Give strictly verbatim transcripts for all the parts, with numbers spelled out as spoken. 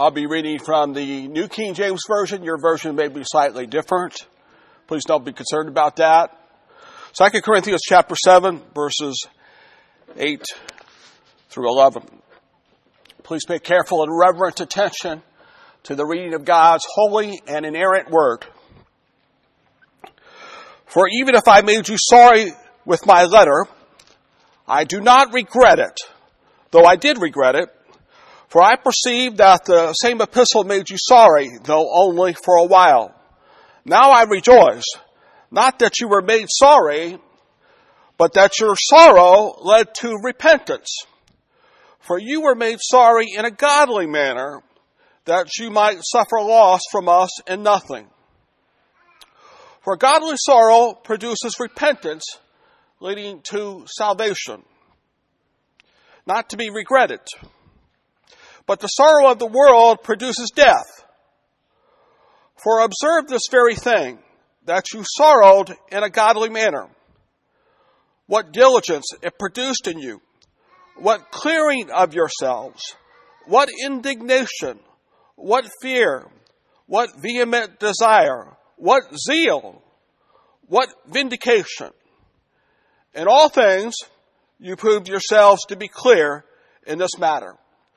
I'll be reading from the New King James Version. Your version may be slightly different. Please don't be concerned about that. Second Corinthians chapter seven, verses eight through eleven. Please pay careful and reverent attention to the reading of God's holy and inerrant word. For even if I made you sorry with my letter, I do not regret it, though I did regret it. For I perceive that the same epistle made you sorry, though only for a while. Now I rejoice, not that you were made sorry, but that your sorrow led to repentance. For you were made sorry in a godly manner, that you might suffer loss from us in nothing. For godly sorrow produces repentance, leading to salvation, not to be regretted. But the sorrow of the world produces death. For observe this very thing, that you sorrowed in a godly manner. What diligence it produced in you, what clearing of yourselves, what indignation, what fear, what vehement desire, what zeal, what vindication. In all things, you proved yourselves to be clear in this matter.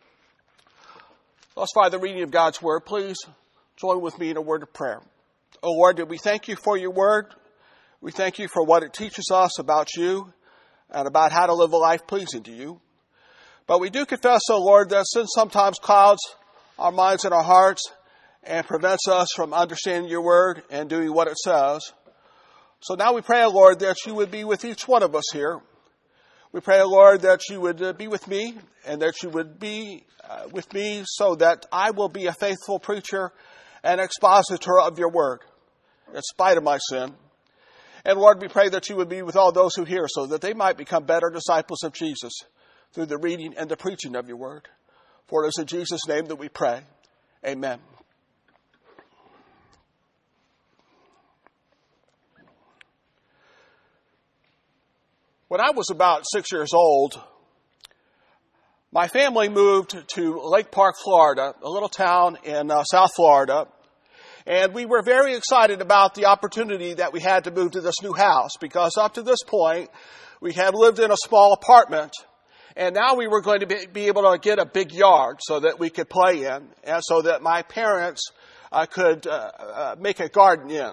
Thus far, the reading of God's word. Please join with me in a word of prayer. Oh Lord, we thank you for your word. We thank you for what it teaches us about you and about how to live a life pleasing to you. But we do confess, oh Lord, that sin sometimes clouds our minds and our hearts and prevents us from understanding your word and doing what it says. So now we pray, oh Lord, that you would be with each one of us here. We pray, oh Lord, that you would uh, be with me and that you would be uh, with me so that I will be a faithful preacher and expositor of your word in spite of my sin. And Lord, we pray that you would be with all those who hear so that they might become better disciples of Jesus through the reading and the preaching of your word. For it is in Jesus' name that we pray. Amen. When I was about six years old, my family moved to Lake Park, Florida, a little town in uh, South Florida. And we were very excited about the opportunity that we had to move to this new house because up to this point, we had lived in a small apartment. And now we were going to be, be able to get a big yard so that we could play in and so that my parents uh, could uh, uh, make a garden in.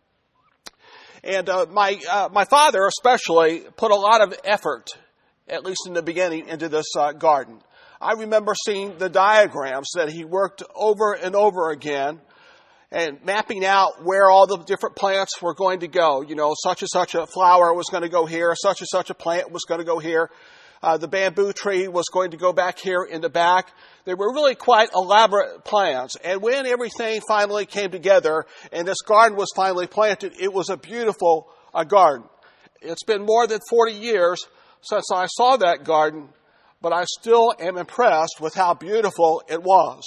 And uh, my uh, my father especially put a lot of effort, at least in the beginning, into this uh, garden. I remember seeing the diagrams that he worked over and over again and mapping out where all the different plants were going to go. You know, such and such a flower was going to go here, such and such a plant was going to go here. Uh, the bamboo tree was going to go back here in the back. They were really quite elaborate plans. And when everything finally came together and this garden was finally planted, it was a beautiful uh, garden. It's been more than forty years since I saw that garden, but I still am impressed with how beautiful it was.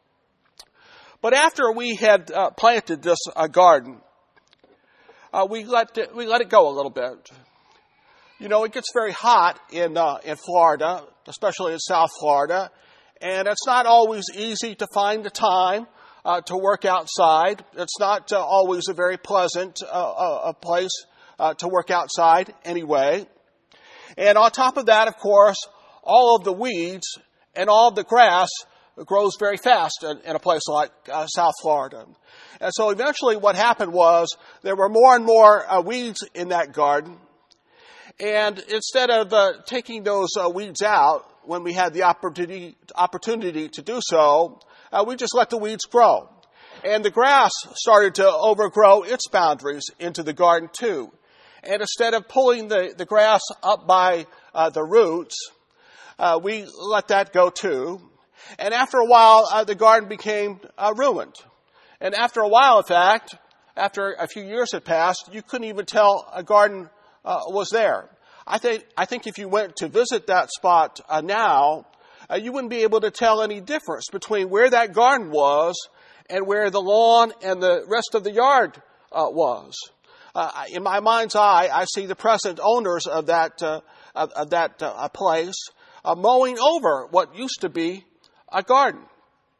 But after we had uh, planted this uh, garden, uh, we let it, we let it go a little bit. You know, it gets very hot in uh, in Florida, especially in South Florida, and it's not always easy to find the time uh, to work outside. It's not uh, always a very pleasant uh, uh, a place uh, to work outside anyway. And on top of that, of course, all of the weeds and all of the grass grows very fast in, in a place like uh, South Florida. And so eventually what happened was there were more and more uh, weeds in that garden. And instead of uh, taking those uh, weeds out when we had the opportunity, opportunity to do so, uh, we just let the weeds grow. And the grass started to overgrow its boundaries into the garden too. And instead of pulling the, the grass up by uh, the roots, uh, we let that go too. And after a while, uh, the garden became uh, ruined. And after a while, in fact, after a few years had passed, you couldn't even tell a garden uh, was there. I think I think if you went to visit that spot uh, now, uh, you wouldn't be able to tell any difference between where that garden was and where the lawn and the rest of the yard uh, was. Uh, in my mind's eye, I see the present owners of that uh, of, of that uh, place uh, mowing over what used to be a garden.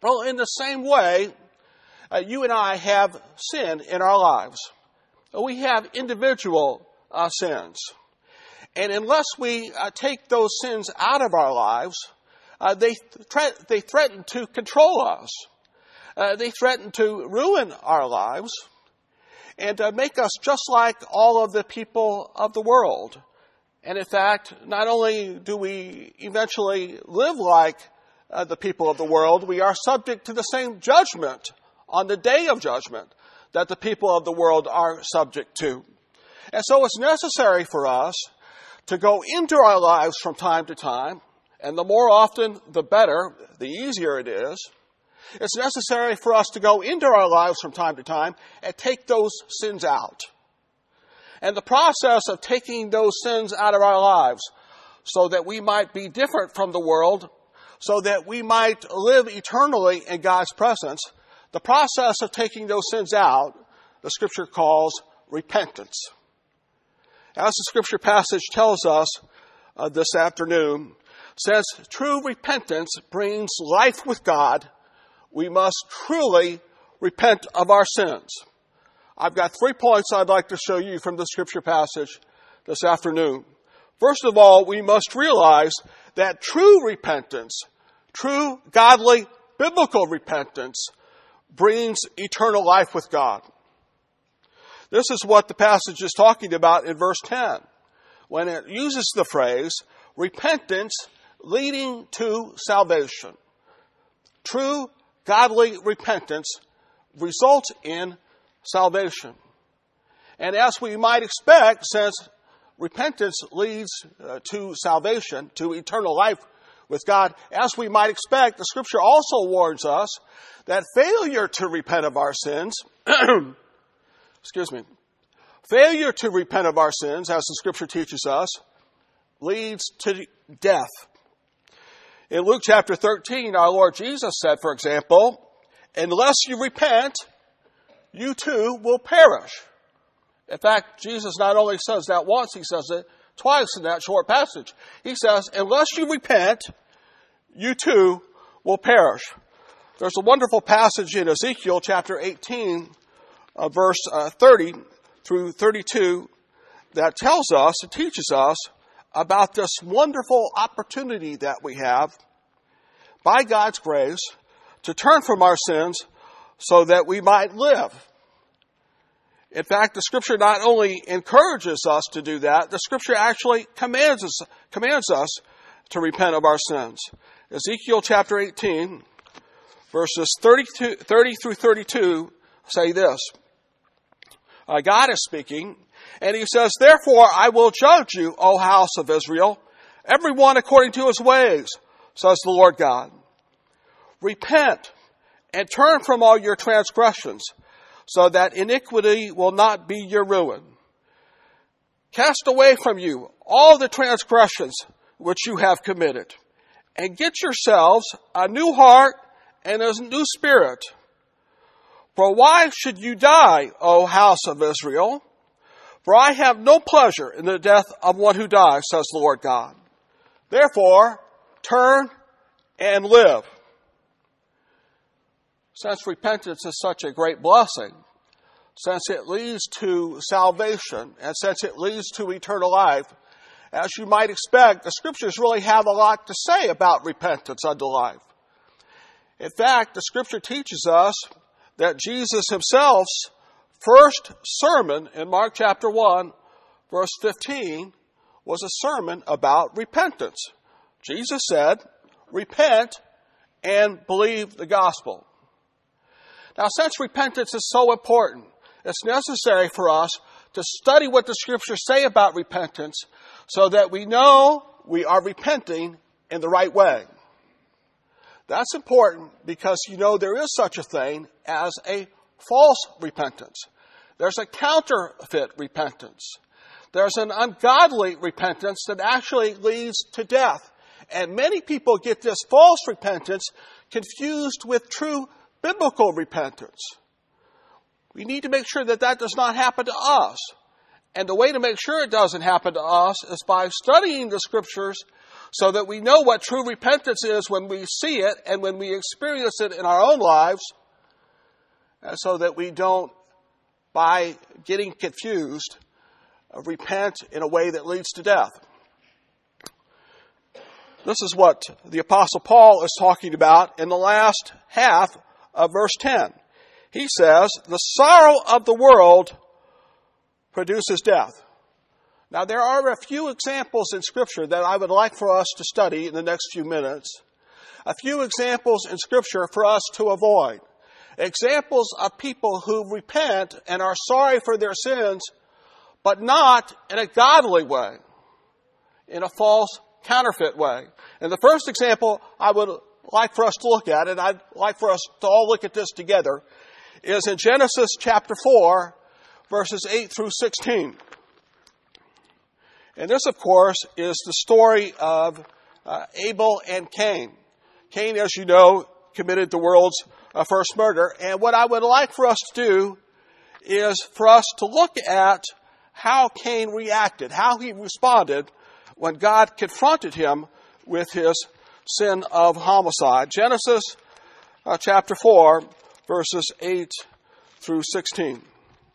Well, in the same way, uh, you and I have sin in our lives. We have individual uh, sins. And unless we uh, take those sins out of our lives, uh, they, thre- they threaten to control us. Uh, they threaten to ruin our lives and uh, make us just like all of the people of the world. And in fact, not only do we eventually live like uh, the people of the world, we are subject to the same judgment on the day of judgment that the people of the world are subject to. And so it's necessary for us to go into our lives from time to time, and the more often, the better, the easier it is. It's necessary for us to go into our lives from time to time and take those sins out. And the process of taking those sins out of our lives so that we might be different from the world, so that we might live eternally in God's presence, the process of taking those sins out, the Scripture calls repentance. As the Scripture passage tells us uh, this afternoon, since true repentance brings life with God, we must truly repent of our sins. I've got three points I'd like to show you from the Scripture passage this afternoon. First of all, we must realize that true repentance, true godly biblical repentance, brings eternal life with God. This is what the passage is talking about in verse ten, when it uses the phrase, repentance leading to salvation. True godly repentance results in salvation. And as we might expect, since repentance leads uh, to salvation, to eternal life with God, as we might expect, the Scripture also warns us that failure to repent of our sins, excuse me, failure to repent of our sins, as the Scripture teaches us, leads to death. In Luke chapter thirteen, our Lord Jesus said, for example, unless you repent, you too will perish. In fact, Jesus not only says that once, he says it twice in that short passage. He says, unless you repent, you too will perish. There's a wonderful passage in Ezekiel chapter eighteen, uh, verse uh, thirty through thirty-two, that tells us, it teaches us about this wonderful opportunity that we have, by God's grace, to turn from our sins so that we might live. In fact, the Scripture not only encourages us to do that, the Scripture actually commands us, commands us to repent of our sins. Ezekiel chapter eighteen, verses thirty-two, thirty through thirty-two say this. Uh, God is speaking, and he says, therefore I will judge you, O house of Israel, everyone according to his ways, says the Lord God. Repent and turn from all your transgressions, so that iniquity will not be your ruin. Cast away from you all the transgressions which you have committed, and get yourselves a new heart and a new spirit. For why should you die, O house of Israel? For I have no pleasure in the death of one who dies, says the Lord God. Therefore, turn and live. Since repentance is such a great blessing, since it leads to salvation, and since it leads to eternal life, as you might expect, the Scriptures really have a lot to say about repentance unto life. In fact, the Scripture teaches us that Jesus himself's first sermon in Mark chapter one, verse fifteen, was a sermon about repentance. Jesus said, repent and believe the gospel. Now, since repentance is so important, it's necessary for us to study what the Scriptures say about repentance so that we know we are repenting in the right way. That's important because, you know, there is such a thing as a false repentance. There's a counterfeit repentance. There's an ungodly repentance that actually leads to death. And many people get this false repentance confused with true biblical repentance. We need to make sure that that does not happen to us. And the way to make sure it doesn't happen to us is by studying the Scriptures so that we know what true repentance is when we see it and when we experience it in our own lives, and so that we don't, by getting confused, repent in a way that leads to death. This is what the Apostle Paul is talking about in the last half of verse ten. He says, the sorrow of the world produces death. Now, there are a few examples in Scripture that I would like for us to study in the next few minutes. A few examples in Scripture for us to avoid. Examples of people who repent and are sorry for their sins, but not in a godly way, in a false, counterfeit way. And the first example I would like for us to look at, and I'd like for us to all look at this together, is in Genesis chapter four, verses eight through sixteen. And this, of course, is the story of uh, Abel and Cain. Cain, as you know, committed the world's uh, first murder. And what I would like for us to do is for us to look at how Cain reacted, how he responded when God confronted him with his sin of homicide. Genesis uh, chapter four, verses eight through sixteen.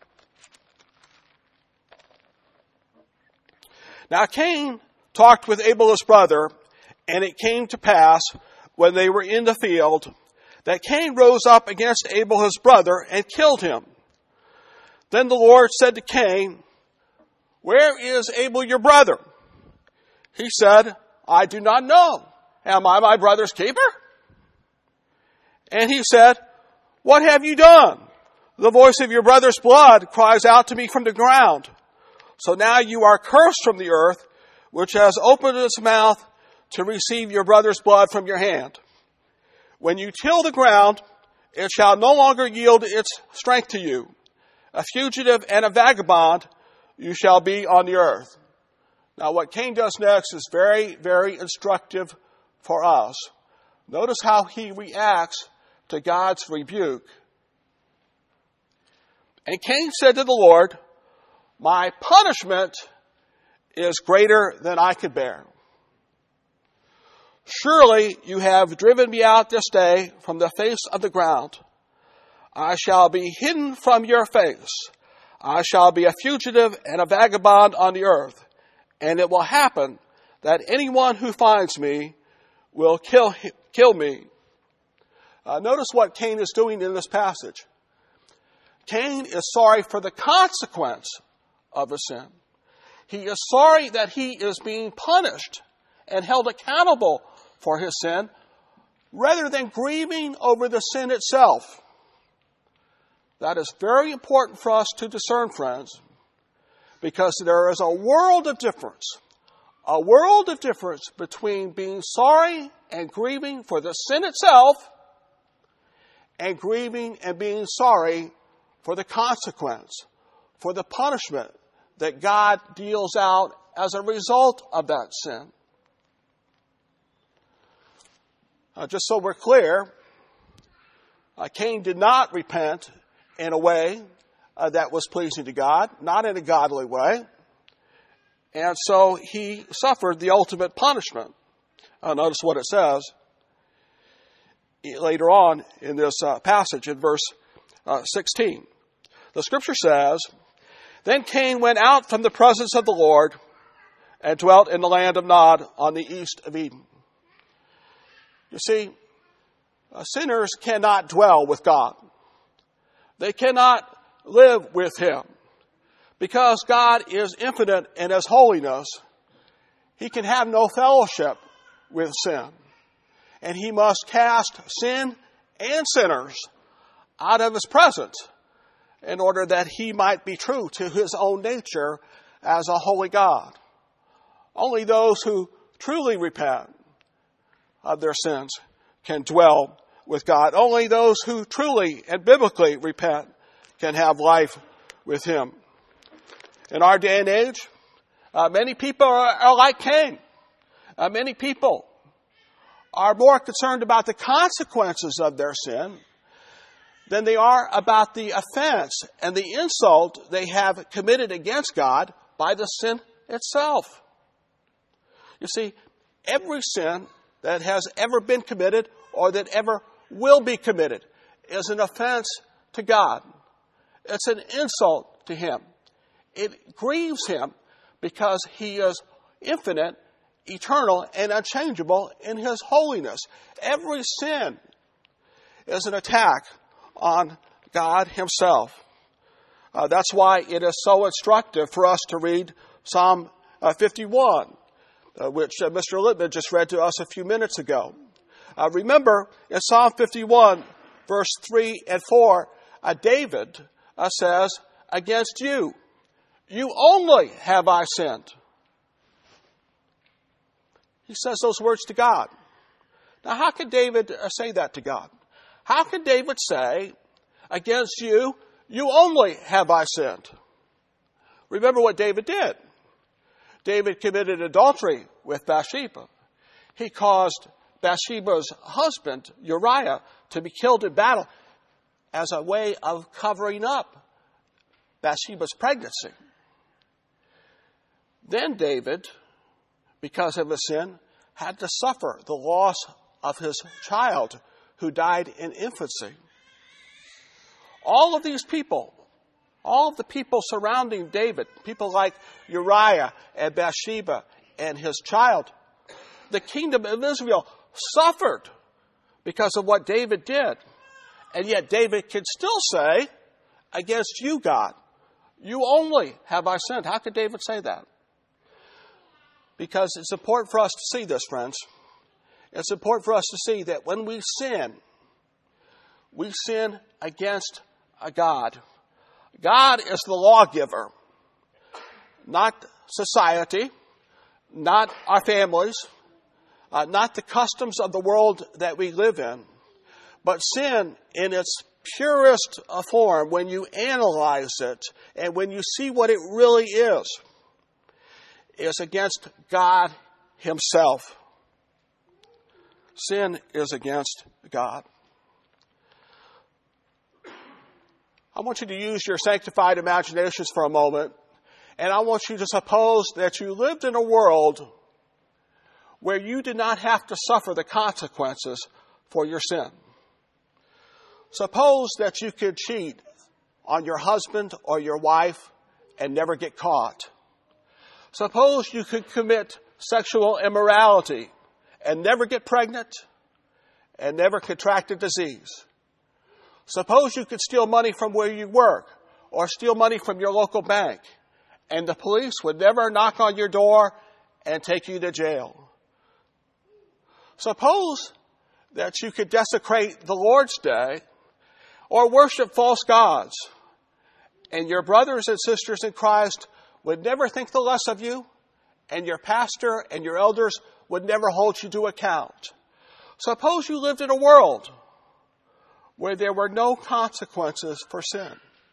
Now Cain talked with Abel his brother, and it came to pass, when they were in the field, that Cain rose up against Abel his brother and killed him. Then the Lord said to Cain, where is Abel your brother? He said, I do not know. Am I my brother's keeper? And he said, what have you done? The voice of your brother's blood cries out to me from the ground. So now you are cursed from the earth, which has opened its mouth to receive your brother's blood from your hand. When you till the ground, it shall no longer yield its strength to you. A fugitive and a vagabond you shall be on the earth. Now what Cain does next is very, very instructive for us. Notice how he reacts to God's rebuke. And Cain said to the Lord, my punishment is greater than I could bear. Surely you have driven me out this day from the face of the ground. I shall be hidden from your face. I shall be a fugitive and a vagabond on the earth. And it will happen that anyone who finds me will kill, kill me. Uh, notice what Cain is doing in this passage. Cain is sorry for the consequence of his sin. He is sorry that he is being punished and held accountable for his sin, rather than grieving over the sin itself. That is very important for us to discern, friends, because there is a world of difference, a world of difference between being sorry and grieving for the sin itself and grieving and being sorry for the consequence, for the punishment that God deals out as a result of that sin. Uh, just so we're clear, uh, Cain did not repent in a way uh, that was pleasing to God, not in a godly way. And so he suffered the ultimate punishment. Uh, notice what it says later on in this uh, passage in verse uh, sixteen. The scripture says, then Cain went out from the presence of the Lord and dwelt in the land of Nod on the east of Eden. You see, uh, sinners cannot dwell with God. They cannot live with Him. Because God is infinite in His holiness, He can have no fellowship with sin. And He must cast sin and sinners out of His presence in order that He might be true to His own nature as a holy God. Only those who truly repent of their sins can dwell with God. Only those who truly and biblically repent can have life with Him. In our day and age, uh, many people are, are like Cain. Uh, many people are more concerned about the consequences of their sin than they are about the offense and the insult they have committed against God by the sin itself. You see, every sin that has ever been committed or that ever will be committed is an offense to God. It's an insult to him. It grieves him because he is infinite, eternal, and unchangeable in his holiness. Every sin is an attack on God himself. Uh, that's why it is so instructive for us to read Psalm uh, fifty-one, uh, which uh, Mister Littman just read to us a few minutes ago. Uh, remember, in Psalm fifty-one, verse three and four, uh, David uh, says, against you, you only have I sinned. He says those words to God. Now, how could David uh, say that to God? How could David say, against you, you only have I sinned? Remember what David did. David committed adultery with Bathsheba. He caused Bathsheba's husband, Uriah, to be killed in battle as a way of covering up Bathsheba's pregnancy. Then David, because of his sin, had to suffer the loss of his child who died in infancy. All of these people, all of the people surrounding David, people like Uriah and Bathsheba and his child, the kingdom of Israel suffered because of what David did. And yet David can still say, against you, God, you only have I sinned. How could David say that? Because it's important for us to see this, friends. It's important for us to see that when we sin, we sin against a God. God is the lawgiver, not society, not our families, uh, not the customs of the world that we live in, but sin in its purest form, when you analyze it and when you see what it really is, is against God himself. Sin is against God. I want you to use your sanctified imaginations for a moment, and I want you to suppose that you lived in a world where you did not have to suffer the consequences for your sin. Suppose that you could cheat on your husband or your wife and never get caught. Suppose you could commit sexual immorality and never get pregnant and never contract a disease. Suppose you could steal money from where you work or steal money from your local bank and the police would never knock on your door and take you to jail. Suppose that you could desecrate the Lord's Day or worship false gods and your brothers and sisters in Christ would never think the less of you and your pastor and your elders would never hold you to account. Suppose you lived in a world where there were no consequences for sin.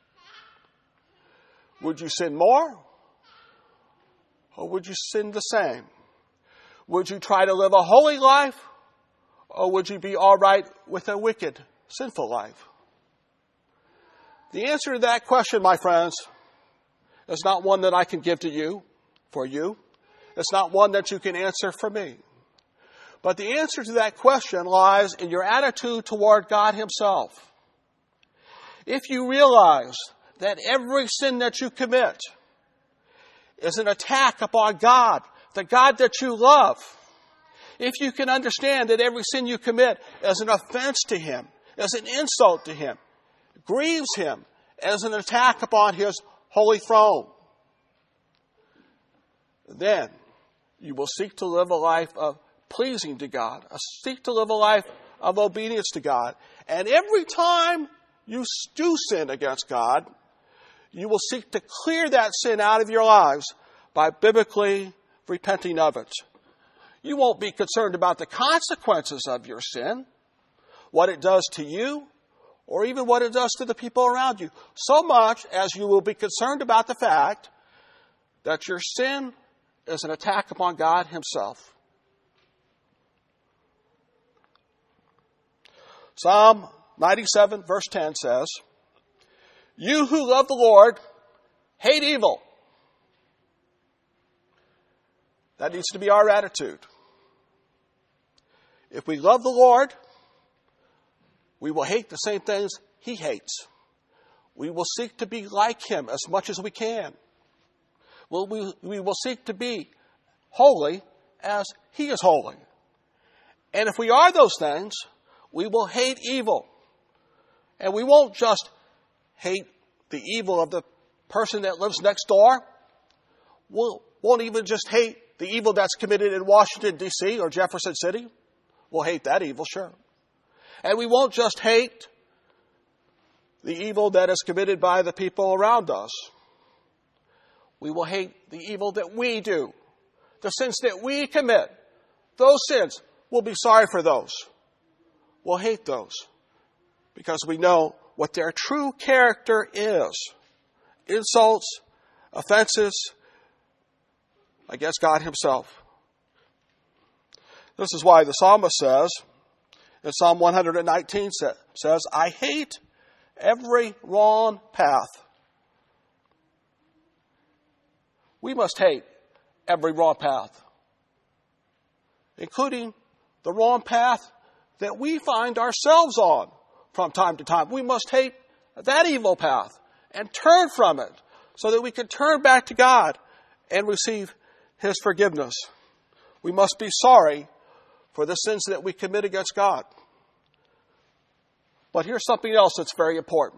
Would you sin more? Or would you sin the same? Would you try to live a holy life? Or would you be all right with a wicked, sinful life? The answer to that question, my friends, is not one that I can give to you, for you. It's not one that you can answer for me. But the answer to that question lies in your attitude toward God himself. If you realize that every sin that you commit is an attack upon God, the God that you love, if you can understand that every sin you commit is an offense to him, is an insult to him, grieves him, as an attack upon his holy throne, then you will seek to live a life of pleasing to God, seek to live a life of obedience to God. And every time you do sin against God, you will seek to clear that sin out of your lives by biblically repenting of it. You won't be concerned about the consequences of your sin, what it does to you, or even what it does to the people around you, so much as you will be concerned about the fact that your sin is an attack upon God himself. Psalm ninety-seven, verse ten says, "You who love the Lord, hate evil." That needs to be our attitude. If we love the Lord, we will hate the same things he hates. We will seek to be like him as much as we can. Well, we, we will seek to be holy as he is holy. And if we are those things, we will hate evil. And we won't just hate the evil of the person that lives next door. We won't even just hate the evil that's committed in Washington, D C or Jefferson City. We'll hate that evil, sure. And we won't just hate the evil that is committed by the people around us. We will hate the evil that we do, the sins that we commit. Those sins, we'll be sorry for those. We'll hate those because we know what their true character is. Insults, offenses against God himself. This is why the psalmist says, in Psalm one nineteen says, I hate every wrong path. We must hate every wrong path, including the wrong path that we find ourselves on from time to time. We must hate that evil path and turn from it so that we can turn back to God and receive his forgiveness. We must be sorry for the sins that we commit against God. But here's something else that's very important.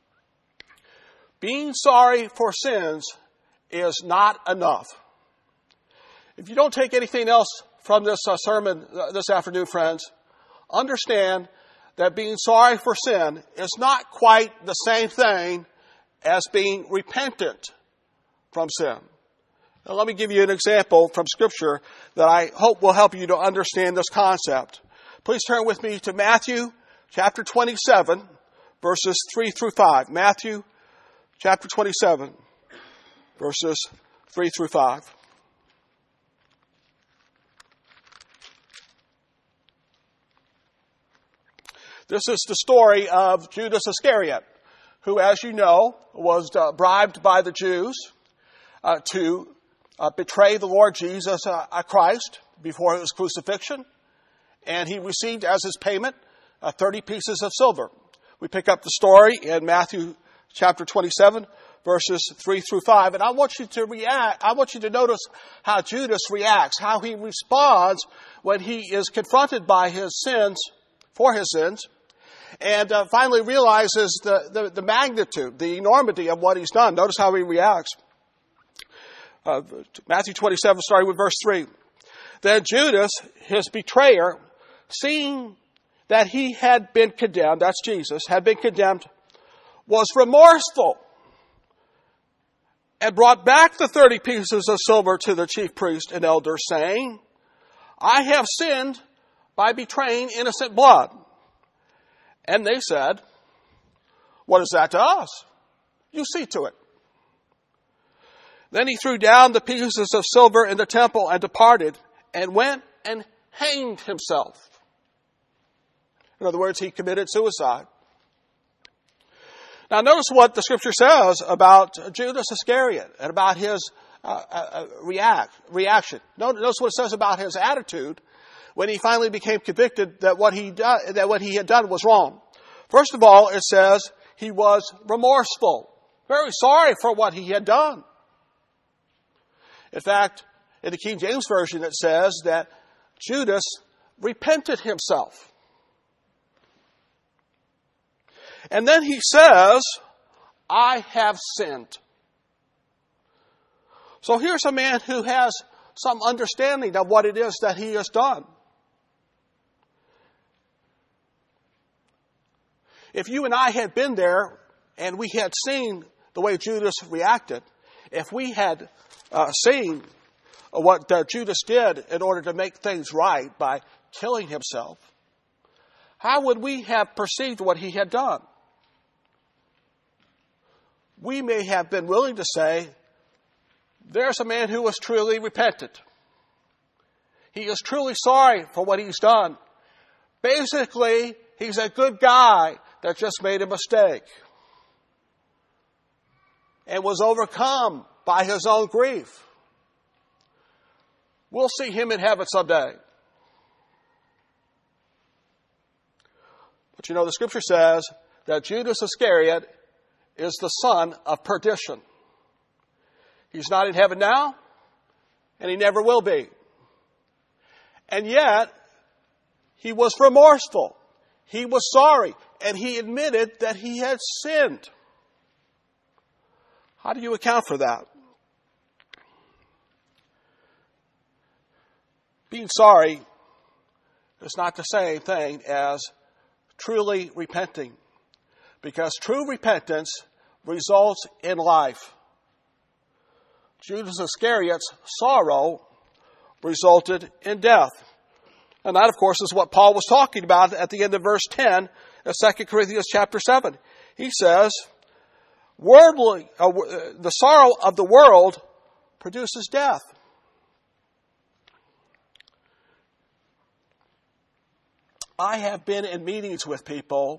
Being sorry for sins is not enough. If you don't take anything else from this uh, sermon uh, this afternoon, friends, understand that being sorry for sin is not quite the same thing as being repentant from sin. Now, let me give you an example from Scripture that I hope will help you to understand this concept. Please turn with me to Matthew chapter twenty-seven, verses three through five. Matthew chapter twenty-seven, verses three through five. This is the story of Judas Iscariot, who, as you know, was uh, bribed by the Jews uh, to uh, betray the Lord Jesus uh, Christ before his crucifixion. And he received as his payment uh, thirty pieces of silver. We pick up the story in Matthew chapter twenty-seven, verses three through five. And I want you to react, I want you to notice how Judas reacts, how he responds when he is confronted by his sins, for his sins, and uh, finally realizes the, the, the magnitude, the enormity of what he's done. Notice how he reacts. Uh, Matthew twenty-seven, starting with verse three. Then Judas, his betrayer, seeing that he had been condemned, that's Jesus, had been condemned, was remorseful and brought back the thirty pieces of silver to the chief priest and elders, saying, I have sinned by betraying innocent blood. And they said, what is that to us? You see to it. Then he threw down the pieces of silver in the temple and departed and went and hanged himself. In other words, he committed suicide. Now notice what the scripture says about Judas Iscariot and about his uh, uh, react, reaction. Notice what it says about his attitude when he finally became convicted that what he do, that what he had done was wrong. First of all, it says he was remorseful, very sorry for what he had done. In fact, in the King James Version, it says that Judas repented himself. And then he says, I have sinned. So here's a man who has some understanding of what it is that he has done. If you and I had been there and we had seen the way Judas reacted, if we had uh, seen what uh, Judas did in order to make things right by killing himself, how would we have perceived what he had done? We may have been willing to say, there's a man who was truly repentant. He is truly sorry for what he's done. Basically, he's a good guy that just made a mistake and was overcome by his own grief. We'll see him in heaven someday. But you know, the scripture says that Judas Iscariot is the son of perdition. He's not in heaven now, and he never will be. And yet, he was remorseful. He was sorry, and he admitted that he had sinned. How do you account for that? Being sorry is not the same thing as truly repenting, because true repentance results in life. Judas Iscariot's sorrow resulted in death. And that, of course, is what Paul was talking about at the end of verse ten of Second Corinthians chapter seven. He says, Worldly, uh, the sorrow of the world produces death. I have been in meetings with people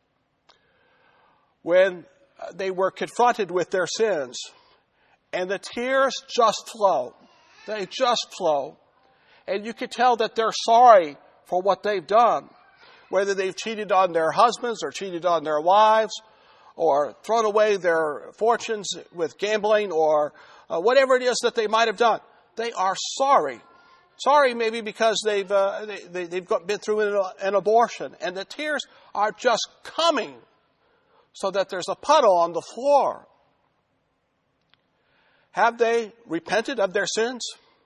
when they were confronted with their sins, and the tears just flow. They just flow. And you can tell that they're sorry for what they've done, whether they've cheated on their husbands or cheated on their wives, or thrown away their fortunes with gambling, or uh, whatever it is that they might have done. They are sorry. Sorry maybe because they've uh, they, they, they've got, been through an, an abortion, and the tears are just coming so that there's a puddle on the floor. Have they repented of their sins?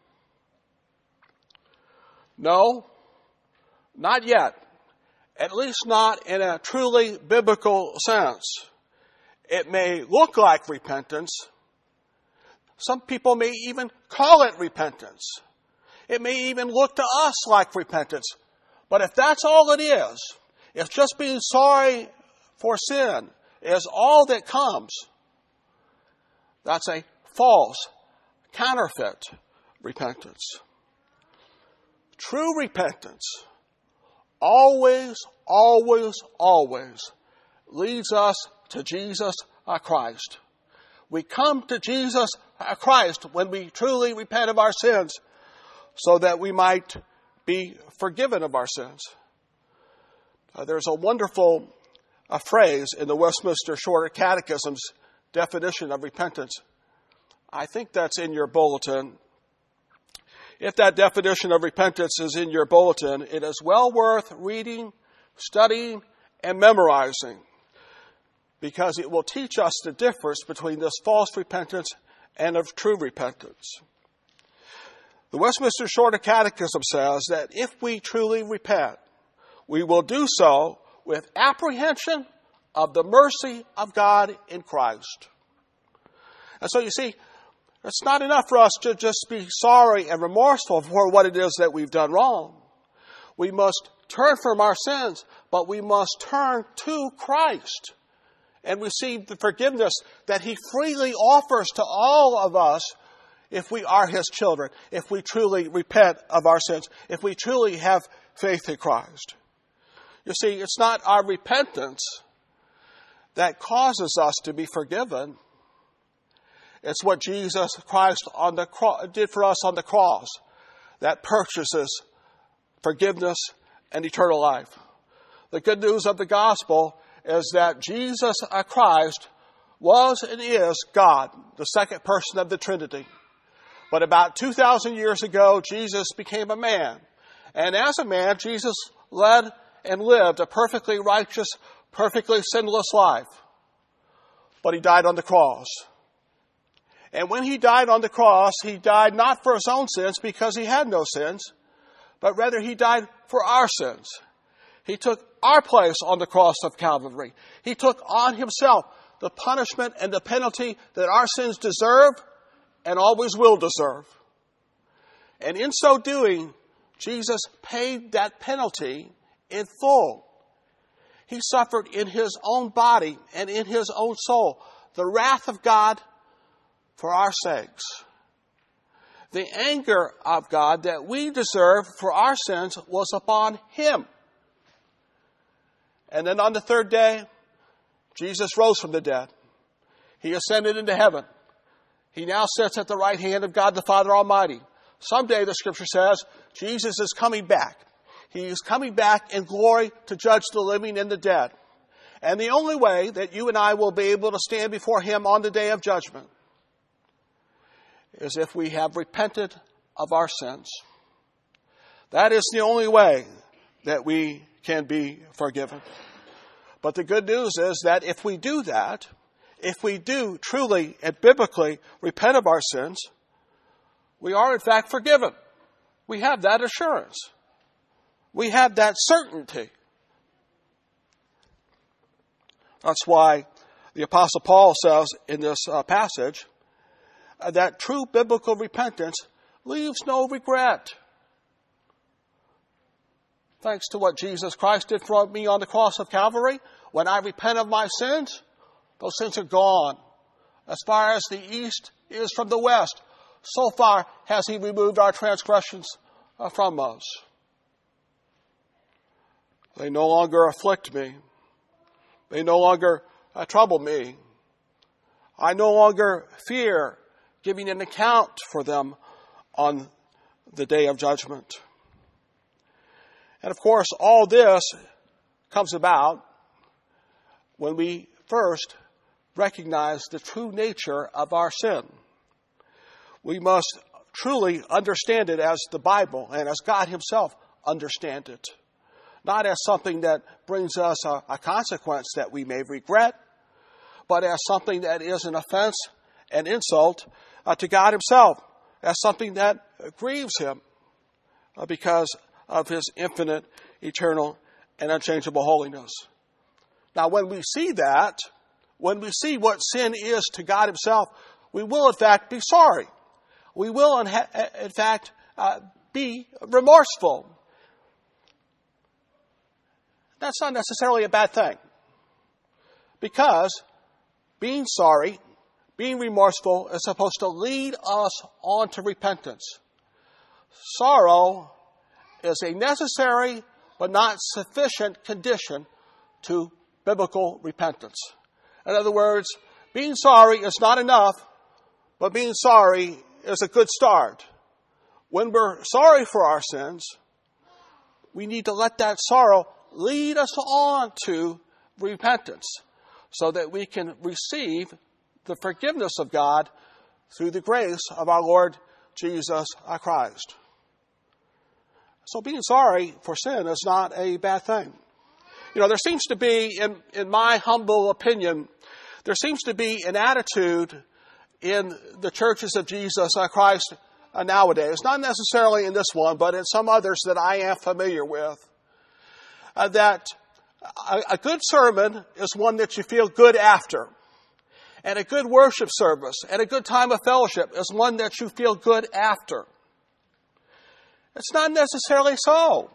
No, not yet. At least not in a truly biblical sense. It may look like repentance. Some people may even call it repentance. It may even look to us like repentance. But if that's all it is, if just being sorry for sin is all that comes, that's a false, counterfeit repentance. True repentance always, always, always leads us to Jesus Christ. We come to Jesus Christ when we truly repent of our sins, so that we might be forgiven of our sins. Uh, there's a wonderful uh, phrase in the Westminster Shorter Catechism's definition of repentance. I think that's in your bulletin. If that definition of repentance is in your bulletin, it is well worth reading, studying, and memorizing, because it will teach us the difference between this false repentance and of true repentance. The Westminster Shorter Catechism says that if we truly repent, we will do so with apprehension of the mercy of God in Christ. And so you see, it's not enough for us to just be sorry and remorseful for what it is that we've done wrong. We must turn from our sins, but we must turn to Christ and receive the forgiveness that He freely offers to all of us if we are His children, if we truly repent of our sins, if we truly have faith in Christ. You see, it's not our repentance that causes us to be forgiven. It's what Jesus Christ on the cro- did for us on the cross that purchases forgiveness and eternal life. The good news of the gospel is that Jesus Christ was and is God, the second person of the Trinity. But about two thousand years ago, Jesus became a man. And as a man, Jesus led and lived a perfectly righteous, perfectly sinless life. But He died on the cross. And when He died on the cross, He died not for His own sins because He had no sins, but rather He died for our sins. He took our place on the cross of Calvary. He took on Himself the punishment and the penalty that our sins deserve and always will deserve. And in so doing, Jesus paid that penalty in full. He suffered in His own body and in His own soul the wrath of God for our sakes. The anger of God that we deserve for our sins was upon Him. And then on the third day, Jesus rose from the dead. He ascended into heaven. He now sits at the right hand of God the Father Almighty. Someday, the Scripture says, Jesus is coming back. He is coming back in glory to judge the living and the dead. And the only way that you and I will be able to stand before him on the day of judgment is if we have repented of our sins. That is the only way that we can be forgiven. But the good news is that if we do that, if we do truly and biblically repent of our sins, we are in fact forgiven. We have that assurance. We have that certainty. That's why the Apostle Paul says in this uh, passage uh, that true biblical repentance leaves no regret. Thanks to what Jesus Christ did for me on the cross of Calvary, when I repent of my sins, those sins are gone. As far as the east is from the west, so far has he removed our transgressions uh, from us. They no longer afflict me. They no longer uh, trouble me. I no longer fear giving an account for them on the day of judgment. And of course, all this comes about when we first recognize the true nature of our sin. We must truly understand it as the Bible and as God himself understand it. Not as something that brings us a, a consequence that we may regret, but as something that is an offense and insult uh, to God himself, as something that grieves him uh, because of his infinite, eternal, and unchangeable holiness. Now, when we see that, when we see what sin is to God himself, we will in fact be sorry. We will in, ha- in fact uh, be remorseful. That's not necessarily a bad thing. Because being sorry, being remorseful is supposed to lead us on to repentance. Sorrow is a necessary but not sufficient condition to biblical repentance. In other words, being sorry is not enough, but being sorry is a good start. When we're sorry for our sins, we need to let that sorrow lead us on to repentance so that we can receive the forgiveness of God through the grace of our Lord Jesus Christ. So being sorry for sin is not a bad thing. You know, there seems to be, in, in my humble opinion, there seems to be an attitude in the churches of Jesus Christ nowadays, not necessarily in this one, but in some others that I am familiar with, uh, that a, a good sermon is one that you feel good after. And a good worship service and a good time of fellowship is one that you feel good after. It's not necessarily so.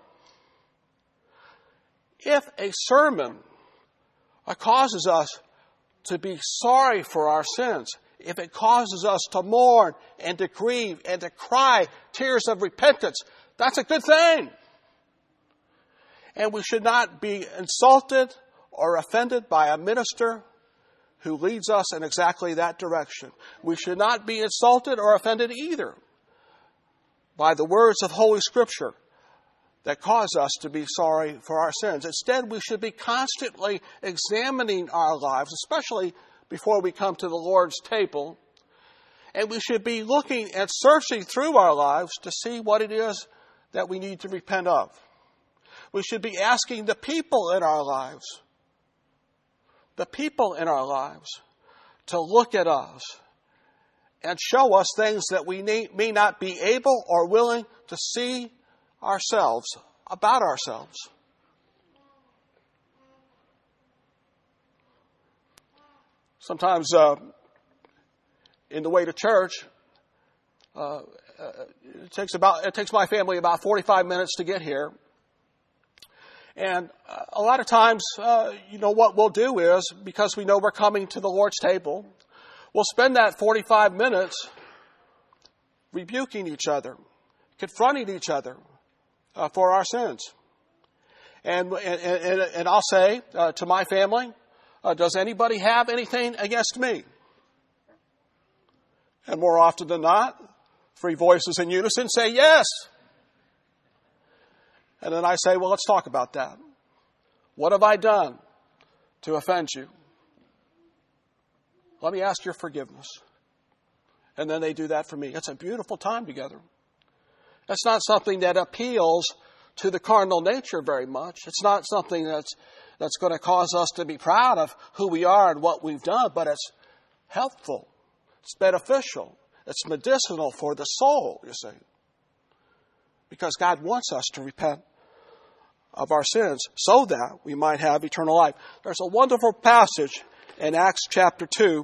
If a sermon causes us to be sorry for our sins, if it causes us to mourn and to grieve and to cry tears of repentance, that's a good thing. And we should not be insulted or offended by a minister who leads us in exactly that direction. We should not be insulted or offended either by the words of Holy Scripture that cause us to be sorry for our sins. Instead, we should be constantly examining our lives, especially before we come to the Lord's table. And we should be looking and searching through our lives to see what it is that we need to repent of. We should be asking the people in our lives, the people in our lives, to look at us and show us things that we may not be able or willing to see ourselves, about ourselves. Sometimes uh, in the way to church, uh, it takes about it takes my family about forty-five minutes to get here. And a lot of times, uh, you know, what we'll do is, because we know we're coming to the Lord's table, we'll spend that forty-five minutes rebuking each other, confronting each other uh, for our sins. And, and, and, and I'll say uh, to my family, uh, does anybody have anything against me? And more often than not, three voices in unison say yes. And then I say, well, let's talk about that. What have I done to offend you? Let me ask your forgiveness. And then they do that for me. It's a beautiful time together. It's not something that appeals to the carnal nature very much. It's not something that's that's going to cause us to be proud of who we are and what we've done, but it's helpful. It's beneficial. It's medicinal for the soul, you see. Because God wants us to repent of our sins so that we might have eternal life. There's a wonderful passage in Acts chapter two,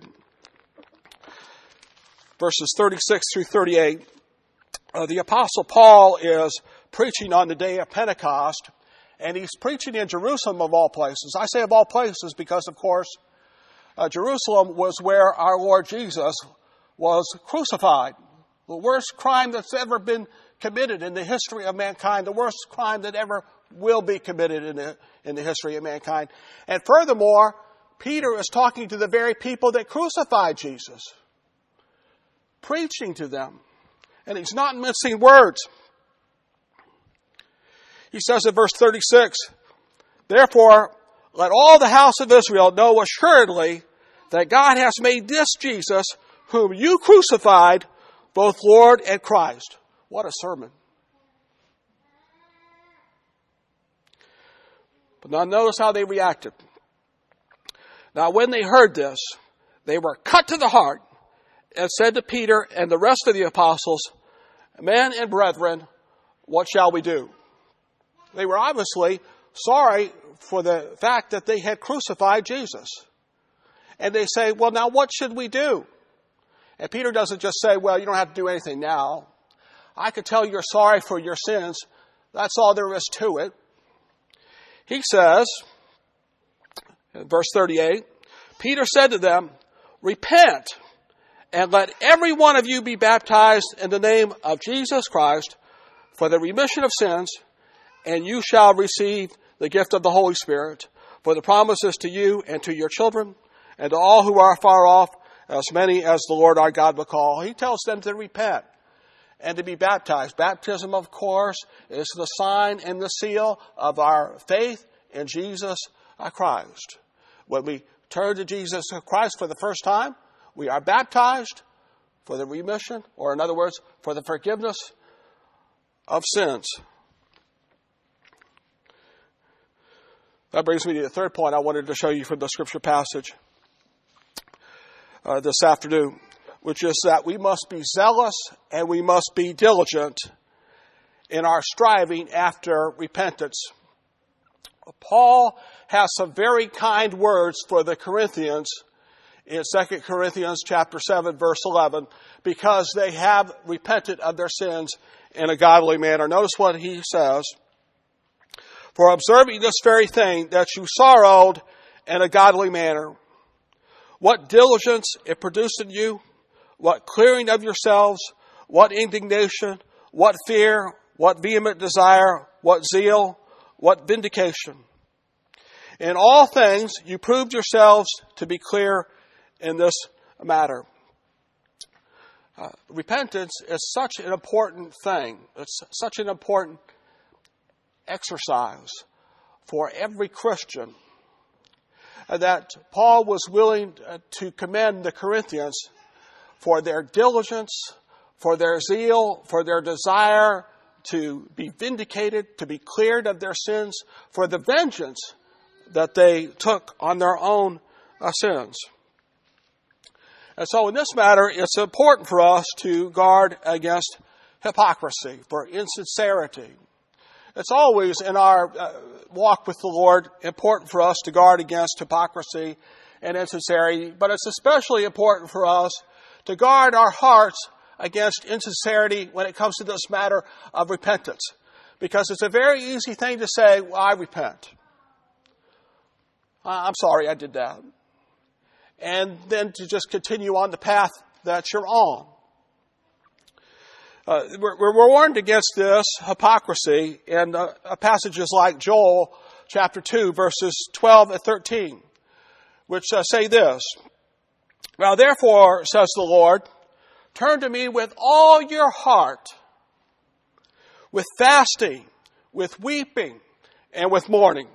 verses thirty-six through thirty-eight. Uh, the Apostle Paul is preaching on the day of Pentecost, and he's preaching in Jerusalem of all places. I say of all places because, of course, uh, Jerusalem was where our Lord Jesus was crucified. The worst crime that's ever been committed in the history of mankind, the worst crime that ever will be committed in the, in the history of mankind. And furthermore, Peter is talking to the very people that crucified Jesus, preaching to them. And he's not mincing words. He says in verse thirty-six, therefore, let all the house of Israel know assuredly that God has made this Jesus, whom you crucified, both Lord and Christ. What a sermon. But now notice how they reacted. Now when they heard this, they were cut to the heart and said to Peter and the rest of the apostles, men and brethren, what shall we do? They were obviously sorry for the fact that they had crucified Jesus. And they say, well, now what should we do? And Peter doesn't just say, well, you don't have to do anything now. I could tell you're sorry for your sins. That's all there is to it. He says, in verse thirty-eight, Peter said to them, repent and let every one of you be baptized in the name of Jesus Christ for the remission of sins, and you shall receive the gift of the Holy Spirit. For the promises to you and to your children and to all who are far off, as many as the Lord our God will call. He tells them to repent and to be baptized. Baptism, of course, is the sign and the seal of our faith in Jesus Christ. When we turn to Jesus Christ for the first time, we are baptized for the remission, or in other words, for the forgiveness of sins. That brings me to the third point I wanted to show you from the scripture passage uh, this afternoon, which is that we must be zealous and we must be diligent in our striving after repentance. Paul has some very kind words for the Corinthians in Second Corinthians chapter seven, verse eleven, because they have repented of their sins in a godly manner. Notice what he says. For observing this very thing, that you sorrowed in a godly manner. What diligence it produced in you, what clearing of yourselves, what indignation, what fear, what vehement desire, what zeal, what vindication. In all things you proved yourselves to be clear in this matter. Uh, repentance is such an important thing. It's such an important exercise for every Christian uh, that Paul was willing uh, to commend the Corinthians for their diligence, for their zeal, for their desire to be vindicated, to be cleared of their sins, for the vengeance that they took on their own uh, sins. And so in this matter, it's important for us to guard against hypocrisy, for insincerity. It's always in our uh, walk with the Lord important for us to guard against hypocrisy and insincerity, but it's especially important for us to guard our hearts against insincerity when it comes to this matter of repentance. Because it's a very easy thing to say, well, I repent. I'm sorry I did that. And then to just continue on the path that you're on. Uh, we're, we're warned against this hypocrisy in uh, passages like Joel chapter two, verses twelve and thirteen, which uh, say this. Now therefore, says the Lord, turn to me with all your heart, with fasting, with weeping and with mourning.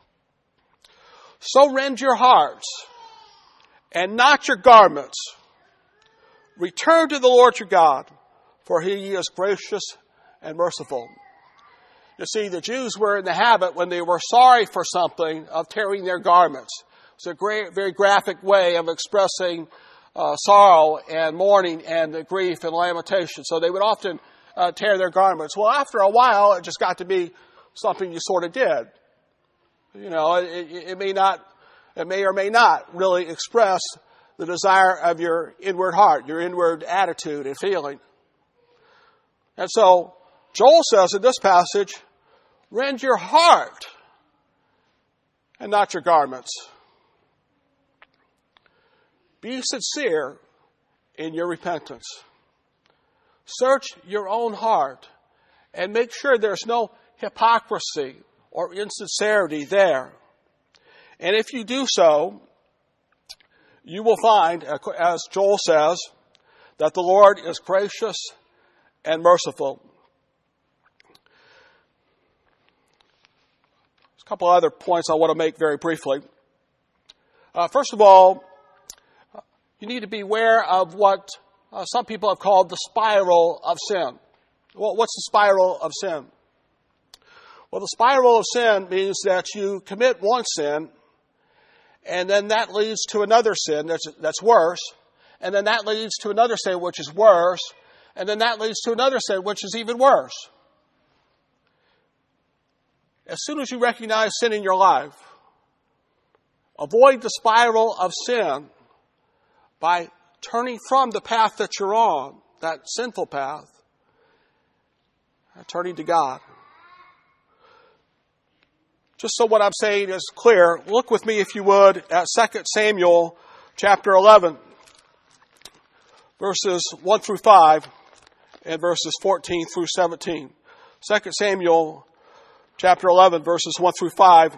So rend your hearts and not your garments. Return to the Lord your God, for he is gracious and merciful. You see, the Jews were in the habit, when they were sorry for something, of tearing their garments. It's a great, very graphic way of expressing uh, sorrow and mourning and uh, grief and lamentation. So they would often uh, tear their garments. Well, after a while, it just got to be something you sort of did. You know, it, it may not, it may or may not really express the desire of your inward heart, your inward attitude and feeling. And so Joel says in this passage, rend your heart and not your garments. Be sincere in your repentance. Search your own heart and make sure there's no hypocrisy or insincerity there. And if you do so, you will find, as Joel says, that the Lord is gracious and merciful. There's a couple other points I want to make very briefly. Uh, first of all, you need to be aware of what uh, some people have called the spiral of sin. Well, what's the spiral of sin? Well, the spiral of sin means that you commit one sin, and then that leads to another sin that's, that's worse, and then that leads to another sin which is worse, and then that leads to another sin which is even worse. As soon as you recognize sin in your life, avoid the spiral of sin by turning from the path that you're on, that sinful path, and turning to God. Just so what I'm saying is clear, look with me, if you would, at Second Samuel chapter eleven, verses one through five, and verses fourteen through seventeen. Second Samuel chapter eleven, verses one through five.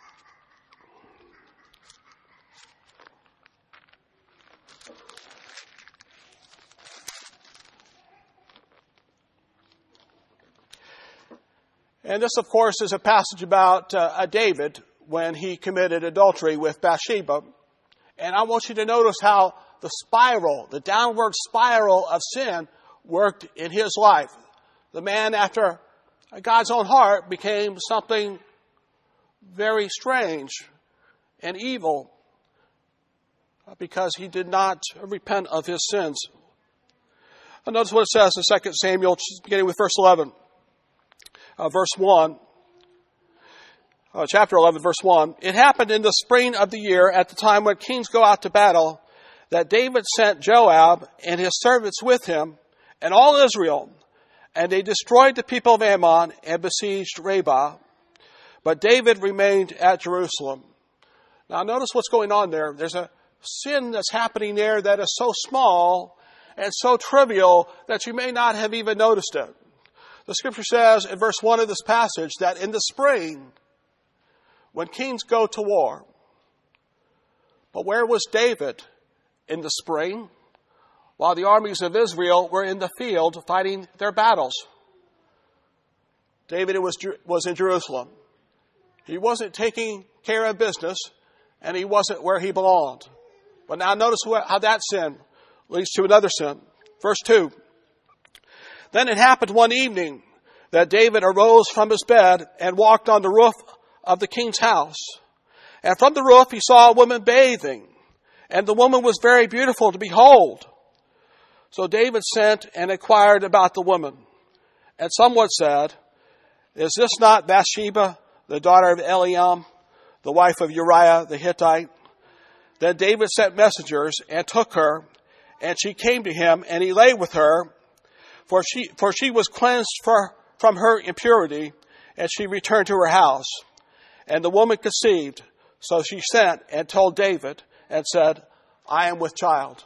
And this, of course, is a passage about uh, David when he committed adultery with Bathsheba. And I want you to notice how the spiral, the downward spiral of sin worked in his life. The man, after God's own heart, became something very strange and evil because he did not repent of his sins. And notice what it says in Second Samuel, beginning with verse eleven. Uh, verse one, uh, chapter eleven, verse one. It happened in the spring of the year, at the time when kings go out to battle, that David sent Joab and his servants with him and all Israel, and they destroyed the people of Ammon and besieged Rabbah. But David remained at Jerusalem. Now notice what's going on there. There's a sin that's happening there that is so small and so trivial that you may not have even noticed it. The scripture says in verse one of this passage that in the spring, when kings go to war. But where was David in the spring? While the armies of Israel were in the field fighting their battles. David was, was in Jerusalem. He wasn't taking care of business, and he wasn't where he belonged. But now notice what, how that sin leads to another sin. Verse two. Then it happened one evening that David arose from his bed and walked on the roof of the king's house. And from the roof he saw a woman bathing, and the woman was very beautiful to behold. So David sent and inquired about the woman. And someone said, "Is this not Bathsheba, the daughter of Eliam, the wife of Uriah the Hittite?" Then David sent messengers and took her, and she came to him, and he lay with her. For she, for she was cleansed for, from her impurity, and she returned to her house. And the woman conceived. So she sent and told David and said, "I am with child."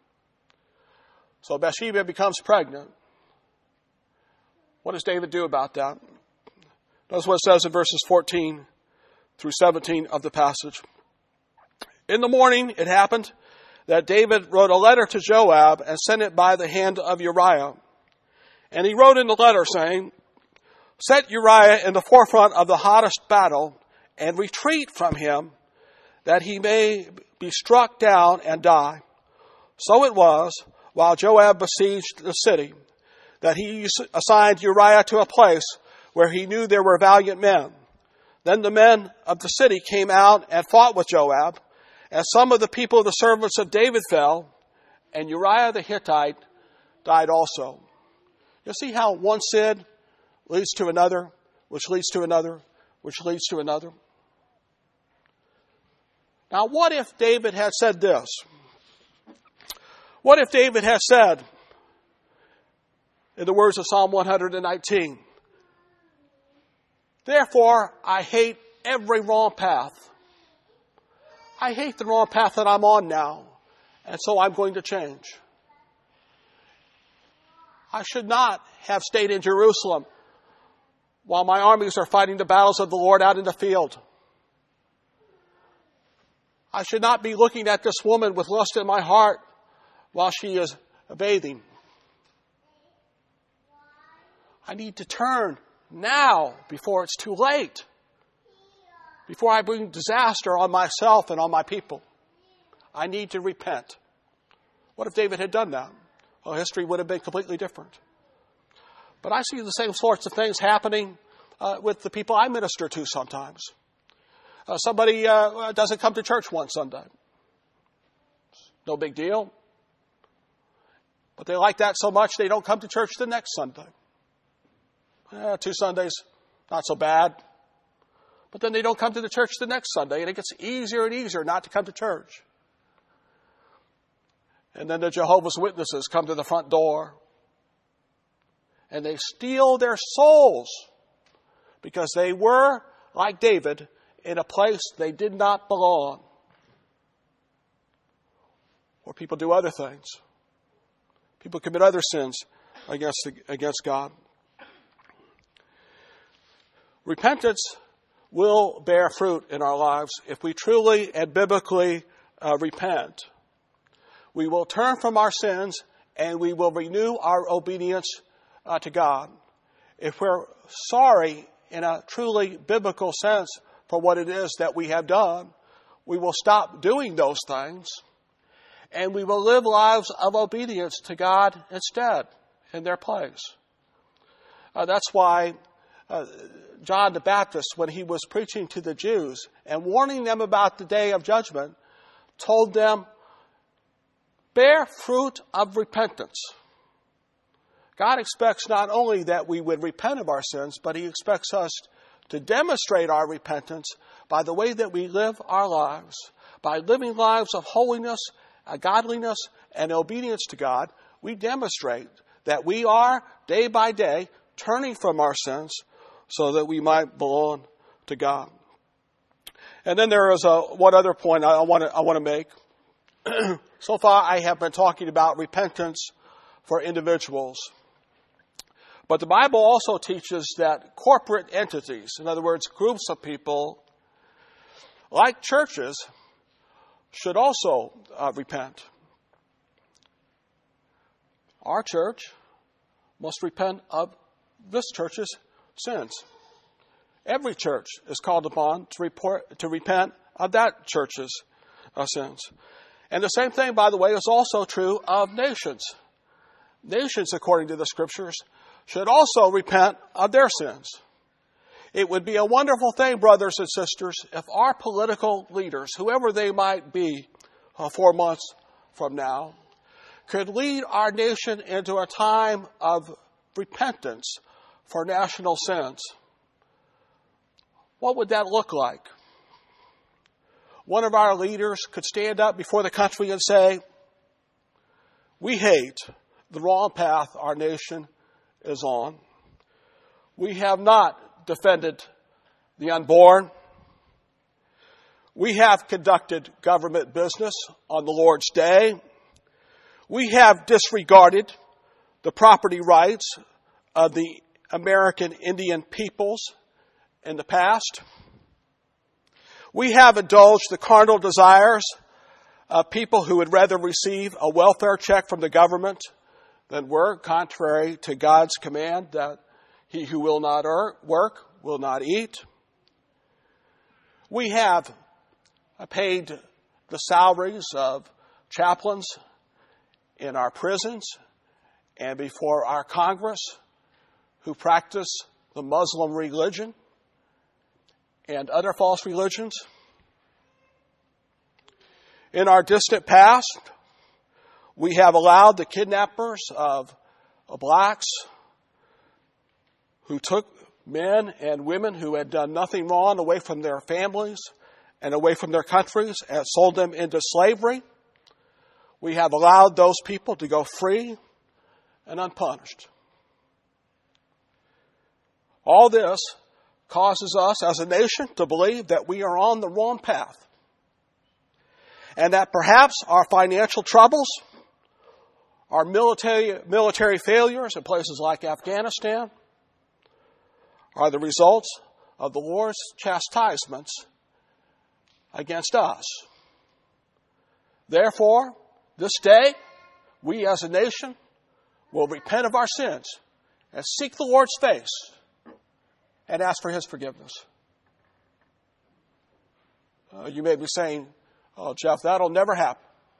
So Bathsheba becomes pregnant. What does David do about that? Notice what it says in verses fourteen through seventeen of the passage. In the morning it happened that David wrote a letter to Joab and sent it by the hand of Uriah. And he wrote in the letter saying, set Uriah in the forefront of the hottest battle and retreat from him that he may be struck down and die. So it was, while Joab besieged the city, that he assigned Uriah to a place where he knew there were valiant men. Then the men of the city came out and fought with Joab, and some of the people of the servants of David fell, and Uriah the Hittite died also. You see how one sin leads to another, which leads to another, which leads to another? Now, what if David had said this? What if David had said, in the words of Psalm one nineteen, therefore I hate every wrong path. I hate the wrong path that I'm on now, and so I'm going to change. I should not have stayed in Jerusalem while my armies are fighting the battles of the Lord out in the field. I should not be looking at this woman with lust in my heart while she is bathing. I need to turn now before it's too late, before I bring disaster on myself and on my people. I need to repent. What if David had done that? Well, history would have been completely different. But I see the same sorts of things happening uh, with the people I minister to sometimes. Uh, somebody uh, doesn't come to church one Sunday. No big deal. But they like that so much they don't come to church the next Sunday. Eh, two Sundays, not so bad. But then they don't come to the church the next Sunday, and it gets easier and easier not to come to church. And then the Jehovah's Witnesses come to the front door, and they steal their souls because they were, like David, in a place they did not belong. Or people do other things. People commit other sins against, the, against God. Repentance will bear fruit in our lives if we truly and biblically uh, repent. We will turn from our sins and we will renew our obedience uh, to God. If we're sorry in a truly biblical sense for what it is that we have done, we will stop doing those things and we will live lives of obedience to God instead, in their place. Uh, that's why uh, John the Baptist, when he was preaching to the Jews and warning them about the day of judgment, told them, bear fruit of repentance. God expects not only that we would repent of our sins, but he expects us to demonstrate our repentance by the way that we live our lives. By living lives of holiness, godliness, and obedience to God, we demonstrate that we are, day by day, turning from our sins so that we might belong to God. And then there is a, one other point I want to I want to make. So far, I have been talking about repentance for individuals. But the Bible also teaches that corporate entities, in other words, groups of people, like churches, should also uh, repent. Our church must repent of this church's sins. Every church is called upon to report to repent of that church's uh, sins. And the same thing, by the way, is also true of nations. Nations, according to the Scriptures, should also repent of their sins. It would be a wonderful thing, brothers and sisters, if our political leaders, whoever they might be uh, four months from now, could lead our nation into a time of repentance for national sins. What would that look like? One of our leaders could stand up before the country and say, we hate the wrong path our nation is on. We have not defended the unborn. We have conducted government business on the Lord's day. We have disregarded the property rights of the American Indian peoples in the past. We have indulged the carnal desires of people who would rather receive a welfare check from the government than work contrary to God's command that He who will not work will not eat. We have paid the salaries of chaplains in our prisons and before our Congress who practice the Muslim religion and other false religions. In our distant past, we have allowed the kidnappers of blacks who took men and women who had done nothing wrong away from their families and away from their countries and sold them into slavery. We have allowed those people to go free and unpunished. All this causes us as a nation to believe that we are on the wrong path and that perhaps our financial troubles, our military, military failures in places like Afghanistan are the results of the Lord's chastisements against us. Therefore, this day, we as a nation will repent of our sins and seek the Lord's face and ask for His forgiveness. Uh, you may be saying, oh, Jeff, that'll never happen.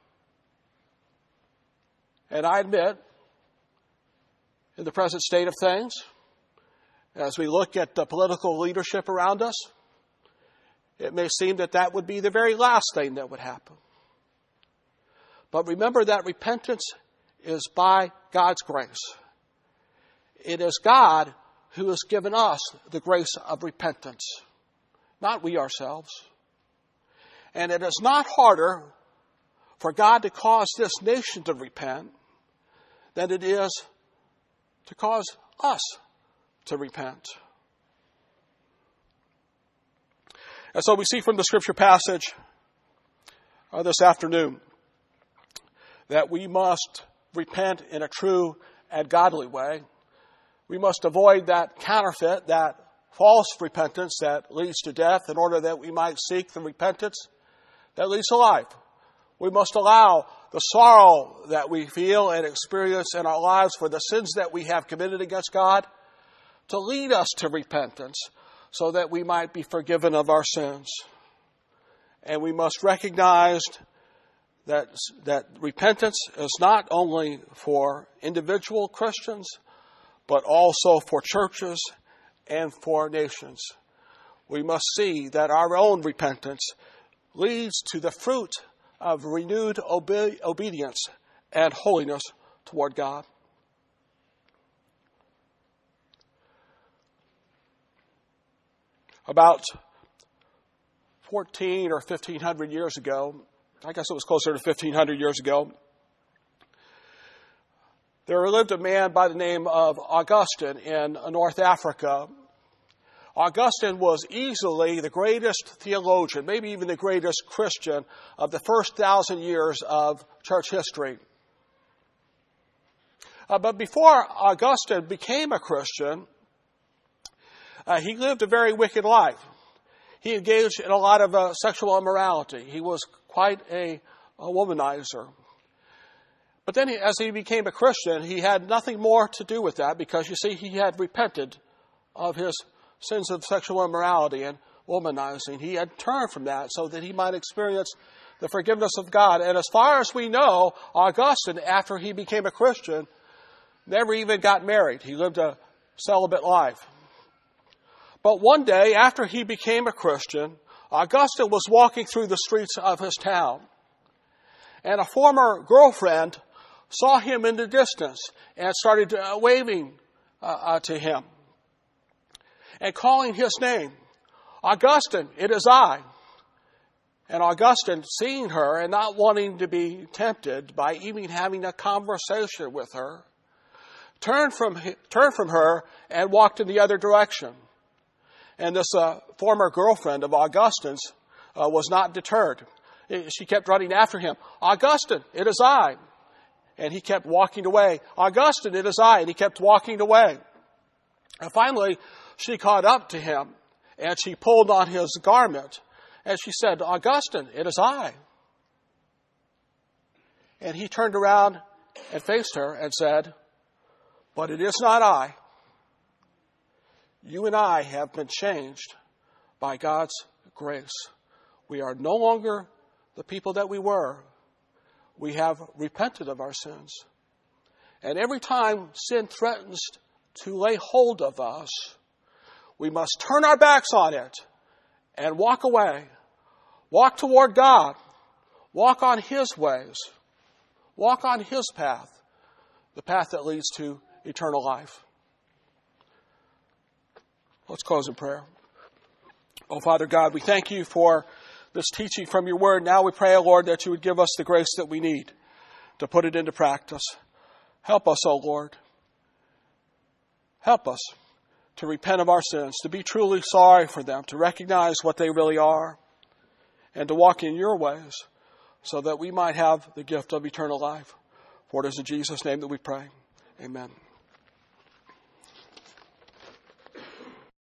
And I admit, in the present state of things, as we look at the political leadership around us, it may seem that that would be the very last thing that would happen. But remember that repentance is by God's grace. It is God who has given us the grace of repentance, not we ourselves. And it is not harder for God to cause this nation to repent than it is to cause us to repent. And so we see from the scripture passage uh, this afternoon that we must repent in a true and godly way. We must avoid that counterfeit, that false repentance that leads to death in order that we might seek the repentance that leads to life. We must allow the sorrow that we feel and experience in our lives for the sins that we have committed against God to lead us to repentance so that we might be forgiven of our sins. And we must recognize that, that repentance is not only for individual Christians, but also for churches and for nations. We must see that our own repentance leads to the fruit of renewed obe- obedience and holiness toward God. About fourteen or fifteen hundred years ago, I guess it was closer to fifteen hundred years ago, there lived a man by the name of Augustine in North Africa. Augustine was easily the greatest theologian, maybe even the greatest Christian of the first thousand years of church history. Uh, but before Augustine became a Christian, uh, he lived a very wicked life. He engaged in a lot of uh, sexual immorality. He was quite a, a womanizer. But then he, as he became a Christian, he had nothing more to do with that because, you see, he had repented of his sins of sexual immorality and womanizing. He had turned from that so that he might experience the forgiveness of God. And as far as we know, Augustine, after he became a Christian, never even got married. He lived a celibate life. But one day, after he became a Christian, Augustine was walking through the streets of his town. And a former girlfriend saw him in the distance and started uh, waving uh, uh, to him and calling his name. Augustine, it is I. And Augustine, seeing her and not wanting to be tempted by even having a conversation with her, turned from, turned from her and walked in the other direction. And this uh, former girlfriend of Augustine's uh, was not deterred. She kept running after him. Augustine, it is I. And he kept walking away. Augustine, it is I. And he kept walking away. And finally, she caught up to him and she pulled on his garment and she said, Augustine, it is I. And he turned around and faced her and said, but it is not I. You and I have been changed by God's grace. We are no longer the people that we were. We have repented of our sins. And every time sin threatens to lay hold of us, we must turn our backs on it and walk away. Walk toward God. Walk on His ways. Walk on His path, the path that leads to eternal life. Let's close in prayer. Oh, Father God, we thank you for this teaching from your word. Now we pray, oh Lord, that you would give us the grace that we need to put it into practice. Help us, oh Lord. Help us to repent of our sins, to be truly sorry for them, to recognize what they really are, and to walk in your ways so that we might have the gift of eternal life. For it is in Jesus' name that we pray. Amen.